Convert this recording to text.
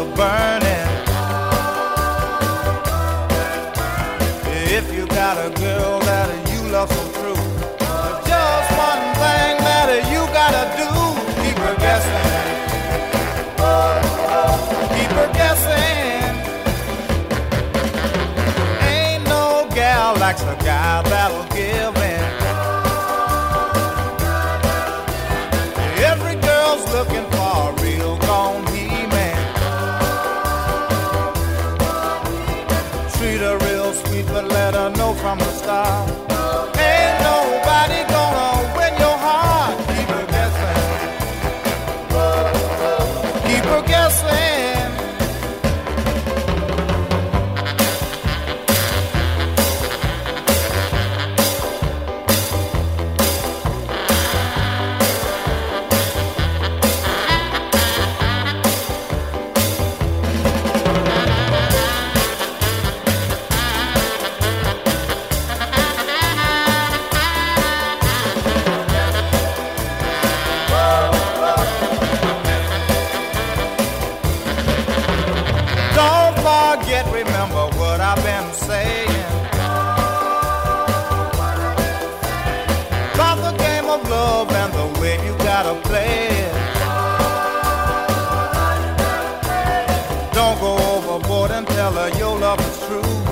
candle burning. If you got a girl that you love so true, just one thing that you gotta do, keep her guessing, keep her guessing. Ain't no gal like a guy that'll give in. Every girl's looking for a real gone He-Man. Treat her real sweet, but let her know from the start, ain't nobody gonna win your heart. Keep her guessing, keep her guessing. Remember what I've been saying about the game of love and the way you gotta play it. Don't go overboard and tell her your love is true.